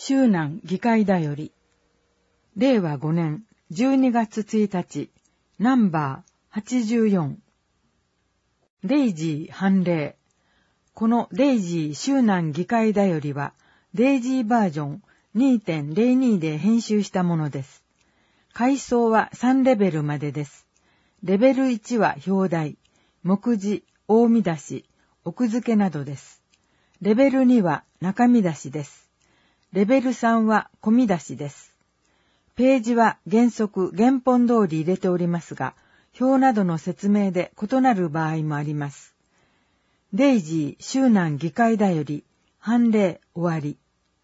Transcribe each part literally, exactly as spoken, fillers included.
周南議会だより、れいわごねんじゅうにがつついたち、ナンバーはちじゅうよん。デイジー判例。このデイジー周南議会だよりは、デイジーバージョン にてんれいに で編集したものです。階層はさんレベルまでです。レベルいちは表題、目次、大見出し、奥付けなどです。レベルには中見出しです。レベルさんは小見出しです。ページは原則原本通り入れておりますが、表などの説明で異なる場合もあります。デイジー周南議会だより、判例終わり。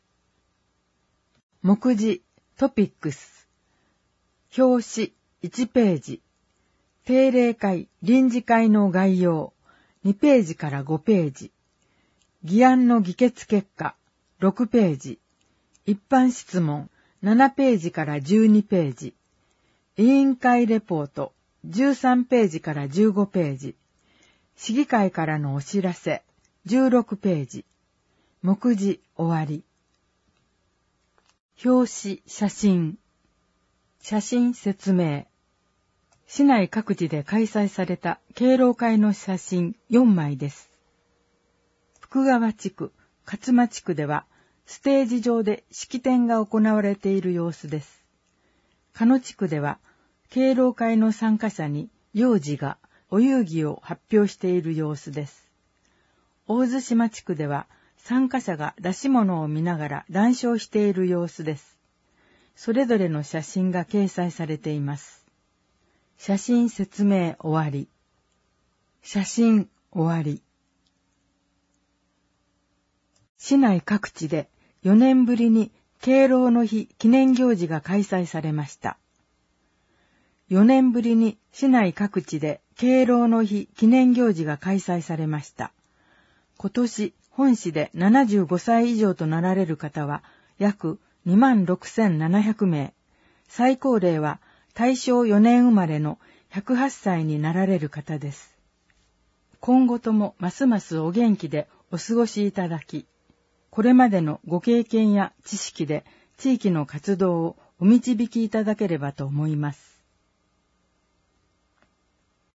目次、トピックス。表紙、いちページ。定例会、臨時会の概要、にページからごページ。議案の議決結果、ろくページ。一般質問、ななページからじゅうにページ。委員会レポート、じゅうさんページからじゅうごページ。市議会からのお知らせ、じゅうろくページ。目次終わり。表紙、写真。写真説明。市内各地で開催された敬老会の写真よんまいです。福川地区、勝間地区では、ステージ上で式典が行われている様子です。鹿野地区では、敬老会の参加者に幼児がお遊戯を発表している様子です。大津島地区では、参加者が出し物を見ながら談笑している様子です。それぞれの写真が掲載されています。写真説明終わり。写真終わり。市内各地でよねんぶりに敬老の日記念行事が開催されました。よねんぶりに市内各地で敬老の日記念行事が開催されました。今年本市でななじゅうごさい以上となられる方は約にまんろくせんななひゃくめい。最高齢は大正よねん生まれのひゃくはっさいになられる方です。今後ともますますお元気でお過ごしいただき、これまでのご経験や知識で地域の活動をお導きいただければと思います。